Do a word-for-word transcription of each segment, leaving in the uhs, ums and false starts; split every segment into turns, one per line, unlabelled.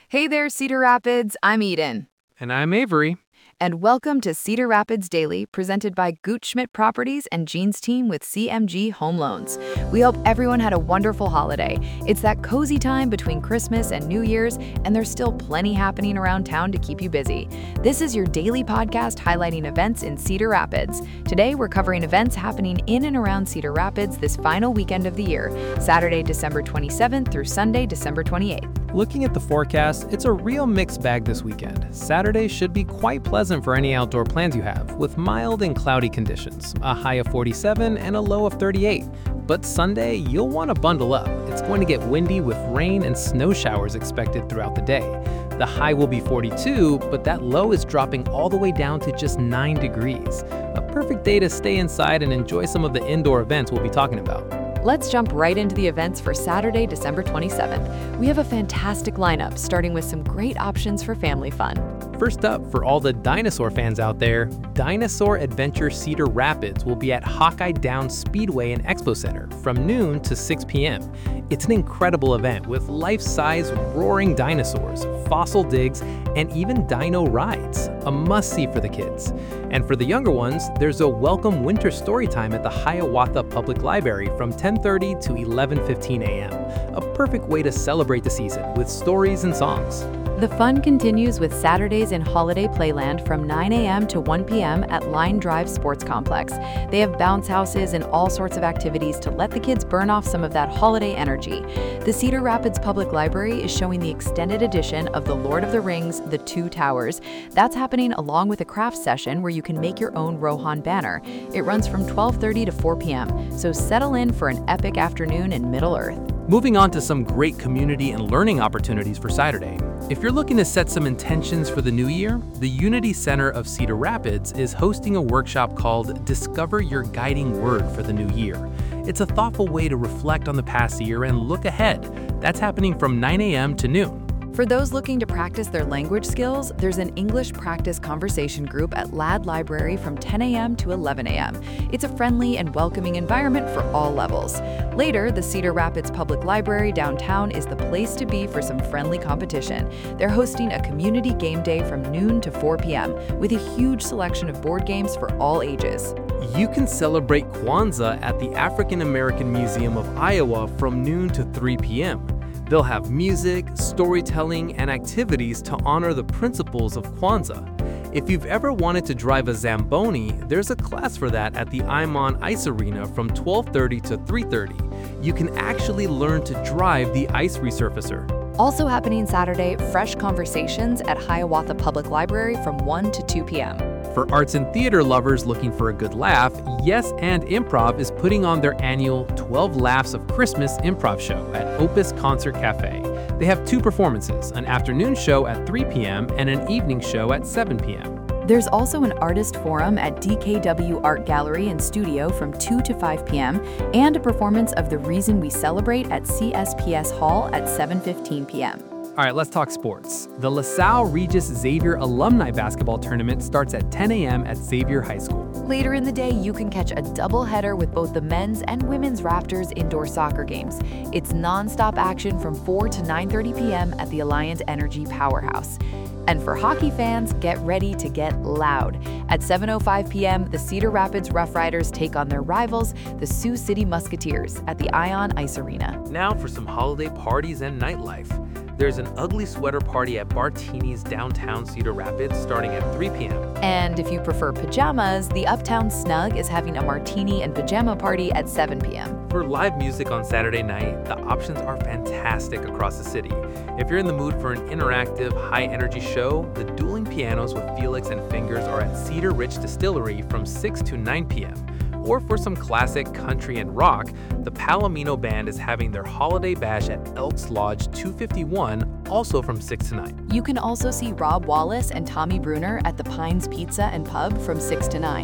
Hey there, Cedar Rapids. I'm Eden.
And I'm Avery.
And welcome to Cedar Rapids Daily, presented by Gutschmidt Properties and Jean's team with C M G Home Loans. We hope everyone had a wonderful holiday. It's that cozy time between Christmas and New Year's, and there's still plenty happening around town to keep you busy. This is your daily podcast highlighting events in Cedar Rapids. Today, we're covering events happening in and around Cedar Rapids this final weekend of the year, Saturday, December twenty-seventh through Sunday, December twenty-eighth.
Looking at the forecast, it's a real mixed bag this weekend. Saturday should be quite pleasant for any outdoor plans you have, with mild and cloudy conditions, a high of forty-seven and a low of thirty-eight. But Sunday, you'll want to bundle up. It's going to get windy with rain and snow showers expected throughout the day. The high will be forty-two, but that low is dropping all the way down to just nine degrees. A perfect day to stay inside and enjoy some of the indoor events we'll be talking about.
Let's jump right into the events for Saturday, December twenty-seventh. We have a fantastic lineup, starting with some great options for family fun.
First up, for all the dinosaur fans out there, Dinosaur Adventure Cedar Rapids will be at Hawkeye Downs Speedway and Expo Center from noon to six p.m. It's an incredible event with life-size roaring dinosaurs, fossil digs, and even dino rides. A must-see for the kids. And for the younger ones, there's a welcome winter story time at the Hiawatha Public Library from ten thirty to eleven fifteen a.m. A perfect way to celebrate the season with stories and songs.
The fun continues with Saturdays in Holiday Playland from nine a.m. to one p.m. at Line Drive Sports Complex. They have bounce houses and all sorts of activities to let the kids burn off some of that holiday energy. The Cedar Rapids Public Library is showing the extended edition of The Lord of the Rings, The Two Towers. That's happening along with a craft session where you can make your own Rohan banner. It runs from twelve thirty to four p.m., so settle in for an epic afternoon in Middle-earth.
Moving on to some great community and learning opportunities for Saturday. If you're looking to set some intentions for the new year, the Unity Center of Cedar Rapids is hosting a workshop called Discover Your Guiding Word for the New Year. It's a thoughtful way to reflect on the past year and look ahead. That's happening from nine a.m. to noon.
For those looking to practice their language skills, there's an English practice conversation group at Ladd Library from ten a.m. to eleven a.m. It's a friendly and welcoming environment for all levels. Later, the Cedar Rapids Public Library downtown is the place to be for some friendly competition. They're hosting a community game day from noon to four p.m. with a huge selection of board games for all ages.
You can celebrate Kwanzaa at the African American Museum of Iowa from noon to three p.m. They'll have music, storytelling, and activities to honor the principles of Kwanzaa. If you've ever wanted to drive a Zamboni, there's a class for that at the Imon Ice Arena from twelve thirty to three thirty. You can actually learn to drive the ice resurfacer.
Also happening Saturday, Fresh Conversations at Hiawatha Public Library from one to two p.m.
For arts and theater lovers looking for a good laugh, Yes and Improv is putting on their annual twelve Laughs of Christmas improv show at Opus Concert Cafe. They have two performances, an afternoon show at three p.m. and an evening show at seven p.m.
There's also an artist forum at D K W Art Gallery and Studio from two to five p.m. and a performance of The Reason We Celebrate at C S P S Hall at seven fifteen p.m.
All right, let's talk sports. The LaSalle Regis Xavier Alumni Basketball Tournament starts at ten a.m. at Xavier High School.
Later in the day, you can catch a doubleheader with both the men's and women's Raptors indoor soccer games. It's nonstop action from four to nine thirty p.m. at the Alliant Energy Powerhouse. And for hockey fans, get ready to get loud. At seven oh five p.m., the Cedar Rapids Rough Riders take on their rivals, the Sioux City Musketeers, at the Ion Ice Arena.
Now for some holiday parties and nightlife. There's an ugly sweater party at Bartini's downtown Cedar Rapids starting at three p.m.
And if you prefer pajamas, the Uptown Snug is having a martini and pajama party at seven p.m.
For live music on Saturday night, the options are fantastic across the city. If you're in the mood for an interactive, high-energy show, the Dueling Pianos with Felix and Fingers are at Cedar Ridge Distillery from six to nine p.m. Or for some classic country and rock, the Palomino Band is having their holiday bash at Elks Lodge two fifty-one, also from six to nine.
You can also see Rob Wallace and Tommy Bruner at the Pines Pizza and Pub from six to nine.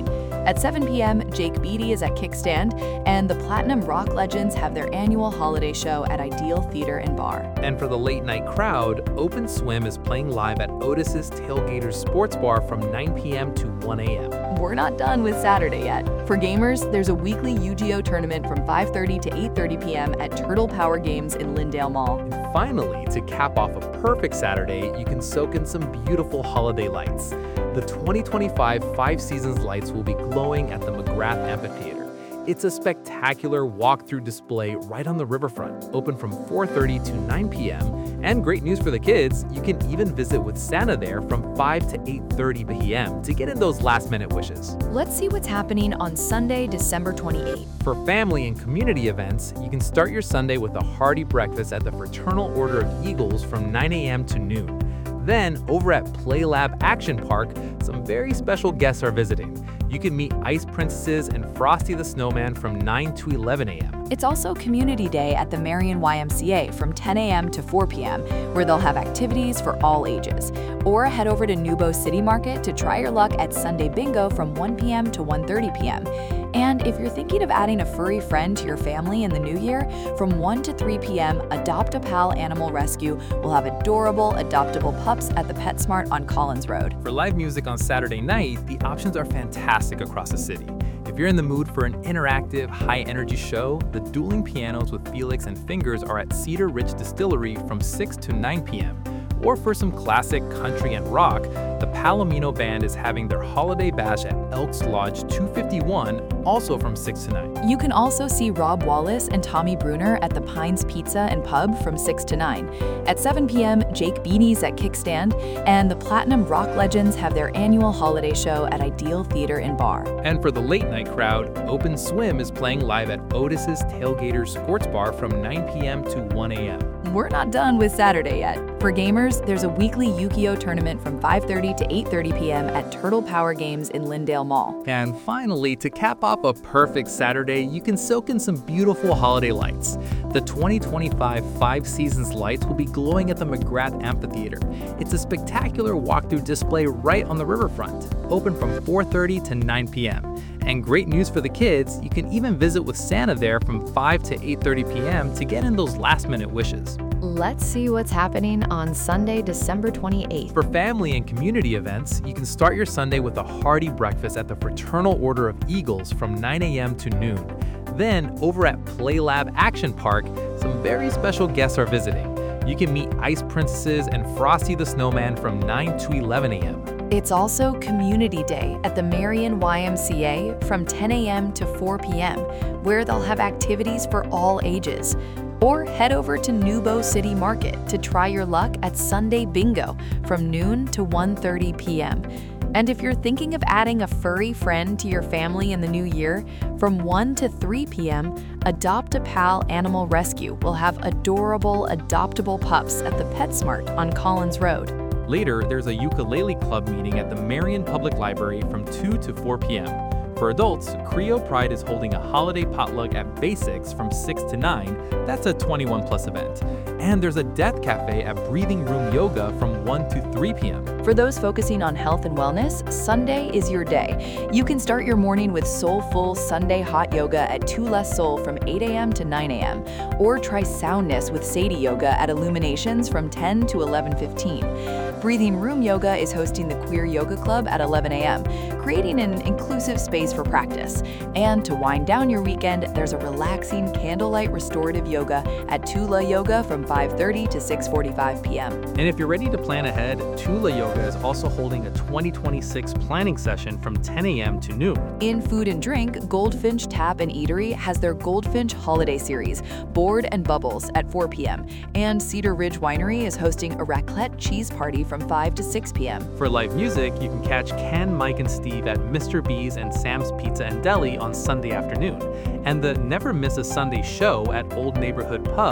At seven p m, Jake Beatty is at Kickstand, and the Platinum Rock Legends have their annual holiday show at Ideal Theater and Bar.
And for the late night crowd, Open Swim is playing live at Otis's Tailgaters Sports Bar from nine p m to one a m
We're not done with Saturday yet. For gamers, there's a weekly Yu-Gi-Oh! Tournament from five thirty to eight thirty p m at Turtle Power Games in Lyndale Mall.
And finally, to cap off a perfect Saturday, you can soak in some beautiful holiday lights. The twenty twenty-five Five Seasons lights will be glowing at the McGrath Amphitheater. It's a spectacular walk-through display right on the riverfront, open from four thirty to nine p m And great news for the kids, you can even visit with Santa there from five to eight thirty p m to get in those last-minute wishes.
Let's see what's happening on Sunday, December twenty-eighth.
For family and community events, you can start your Sunday with a hearty breakfast at the Fraternal Order of Eagles from nine a m to noon. Then, over at PlayLab Action Park, some very special guests are visiting. You can meet Ice Princesses and Frosty the Snowman from nine to eleven a m
It's also Community Day at the Marion Y M C A from ten a m to four p m, where they'll have activities for all ages. Or head over to Nubo City Market to try your luck at Sunday Bingo from one p m to one thirty p m And if you're thinking of adding a furry friend to your family in the new year, from one to three p m, Adopt a Pal Animal Rescue will have adorable adoptable pups at the PetSmart on Collins Road.
For live music on Saturday night, the options are fantastic across the city. If you're in the mood for an interactive, high-energy show, the Dueling Pianos with Felix and Fingers are at Cedar Ridge Distillery from six to nine p m Or for some classic country and rock, the Palomino Band is having their holiday bash at Elks Lodge two fifty-one, also from six to nine.
You can also see Rob Wallace and Tommy Bruner at the Pines Pizza and Pub from six to nine. At seven p m, Jake Beanie's at Kickstand, and the Platinum Rock Legends have their annual holiday show at Ideal Theater and Bar.
And for the late night crowd, Open Swim is playing live at Otis's Tailgaters Sports Bar from nine p m to one a m
We're not done with Saturday yet. For gamers, there's a weekly Yu-Gi-Oh! Tournament from five thirty to eight thirty p m at Turtle Power Games in Lyndale Mall.
And finally, to cap off a perfect Saturday, you can soak in some beautiful holiday lights. The twenty twenty-five Five Seasons lights will be glowing at the McGrath Amphitheater. It's a spectacular walkthrough display right on the riverfront, open from four thirty to nine p m And great news for the kids, you can even visit with Santa there from five to eight thirty p m to get in those last-minute wishes.
Let's see what's happening on Sunday, December twenty-eighth.
For family and community events, you can start your Sunday with a hearty breakfast at the Fraternal Order of Eagles from nine a m to noon. Then, over at PlayLab Action Park, some very special guests are visiting. You can meet Ice Princesses and Frosty the Snowman from nine to eleven a m
It's also Community Day at the Marion Y M C A from ten a m to four p m, where they'll have activities for all ages. Or head over to Nubo City Market to try your luck at Sunday Bingo from noon to one thirty p m And if you're thinking of adding a furry friend to your family in the new year, from one to three p m, Adopt a Pal Animal Rescue will have adorable adoptable pups at the PetSmart on Collins Road.
Later, there's a ukulele club meeting at the Marion Public Library from two to four p m For adults, Creo Pride is holding a holiday potluck at Basics from six to nine. That's a twenty-one plus event. And there's a Death Cafe at Breathing Room Yoga from one to three p m
For those focusing on health and wellness, Sunday is your day. You can start your morning with Soulful Sunday Hot Yoga at Two Less Soul from eight a m to nine a m Or try Soundness with Sadie Yoga at Illuminations from ten to eleven fifteen. Breathing Room Yoga is hosting the Queer Yoga Club at eleven a m, creating an inclusive space for practice. And to wind down your weekend, there's a relaxing candlelight restorative yoga at Tula Yoga from five thirty to six forty-five p m
And if you're ready to plan ahead, Tula Yoga is also holding a twenty twenty-six planning session from ten a m to noon.
In food and drink, Goldfinch Tap and Eatery has their Goldfinch Holiday Series, Board and Bubbles at four p m And Cedar Ridge Winery is hosting a raclette cheese party from five to six p m
For live music, you can catch Ken, Mike, and Steve at Mister B's and Sam's Pizza and Deli on Sunday afternoon. And the Never Miss a Sunday show at Old Neighborhood Pub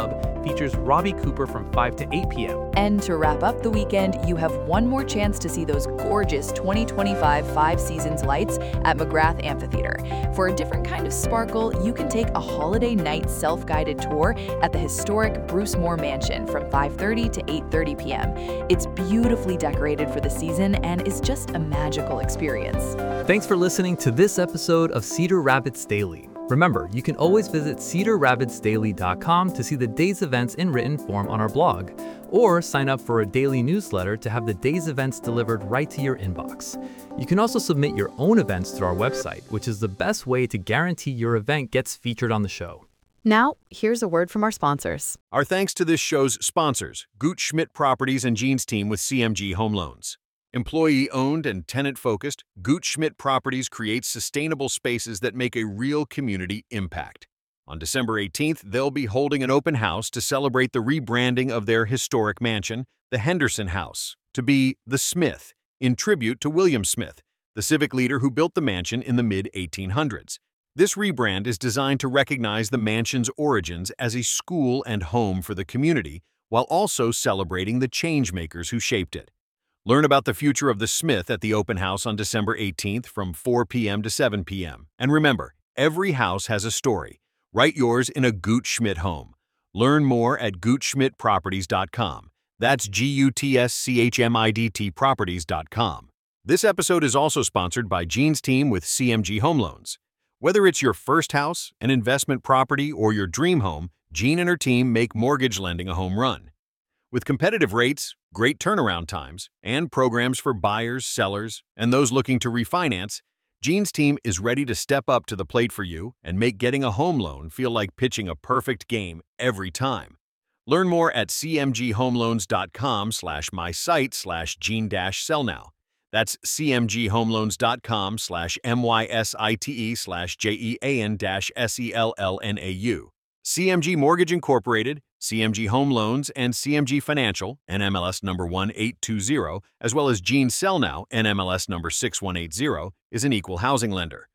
features Robbie Cooper from five to eight p m
And to wrap up the weekend, you have one more chance to see those gorgeous twenty twenty-five Five Seasons lights at McGrath Amphitheater. For a different kind of sparkle, you can take a holiday night self-guided tour at the historic Bruce Moore Mansion from five thirty to eight thirty p m It's beautifully decorated for the season and is just a magical experience.
Thanks for listening to this episode of Cedar Rapids Daily. Remember, you can always visit cedar rapids daily dot com to see the day's events in written form on our blog, or sign up for a daily newsletter to have the day's events delivered right to your inbox. You can also submit your own events through our website, which is the best way to guarantee your event gets featured on the show.
Now, here's a word from our sponsors.
Our thanks to this show's sponsors, Gooch Schmidt Properties and Gene's team with C M G Home Loans. Employee-owned and tenant-focused, Gooch Schmidt Properties creates sustainable spaces that make a real community impact. On December eighteenth, they'll be holding an open house to celebrate the rebranding of their historic mansion, the Henderson House, to be The Smith, in tribute to William Smith, the civic leader who built the mansion in the mid eighteen hundreds. This rebrand is designed to recognize the mansion's origins as a school and home for the community, while also celebrating the changemakers who shaped it. Learn about the future of the Smith at the open house on December eighteenth from four p m to seven p m And remember, every house has a story. Write yours in a Gooch Schmidt home. Learn more at gooch schmidt properties dot com. That's G U T S C H M I D T properties dot com. This episode is also sponsored by Gene's team with C M G Home Loans. Whether it's your first house, an investment property, or your dream home, Gene and her team make mortgage lending a home run. With competitive rates, great turnaround times, and programs for buyers, sellers, and those looking to refinance, Gene's team is ready to step up to the plate for you and make getting a home loan feel like pitching a perfect game every time. Learn more at c m g home loans dot com slash my site slash gene dash sell now. That's c m g home loans dot com slash m y s i t e slash j e a n dash s e l l n a u. C M G Mortgage Incorporated, C M G Home Loans, and C M G Financial, N M L S number one eight two zero, as well as Gene Sell Now, N M L S number six one eight zero, is an equal housing lender.